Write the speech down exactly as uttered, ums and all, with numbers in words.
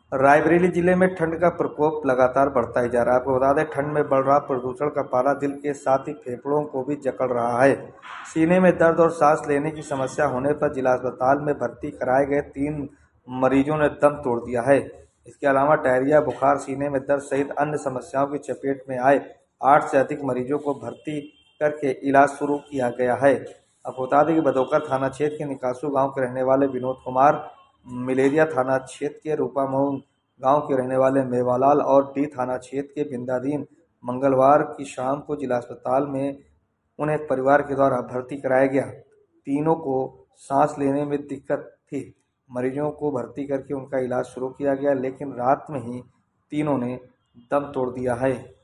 रायबरेली जिले में ठंड का प्रकोप लगातार बढ़ता ही जा रहा है। आपको बता दें, ठंड में बढ़ रहा प्रदूषण का पारा दिल के साथ ही फेफड़ों को भी जकड़ रहा है। सीने में दर्द और सांस लेने की समस्या होने पर जिला अस्पताल में भर्ती कराए गए तीन मरीजों ने दम तोड़ दिया है। इसके अलावा डायरिया, बुखार, सीने में दर्द सहित अन्य समस्याओं की चपेट में आए आठ से अधिक मरीजों को भर्ती करके इलाज शुरू किया गया है। आपको बता दें कि बदौकर थाना क्षेत्र के निकासू गांव के रहने वाले विनोद कुमार, मिलेरिया थाना क्षेत्र के रूपामऊ गांव के रहने वाले मेवालाल और डी थाना क्षेत्र के बिंदादीन मंगलवार की शाम को जिला अस्पताल में उन्हें परिवार के द्वारा भर्ती कराया गया। तीनों को सांस लेने में दिक्कत थी। मरीजों को भर्ती करके उनका इलाज शुरू किया गया, लेकिन रात में ही तीनों ने दम तोड़ दिया है।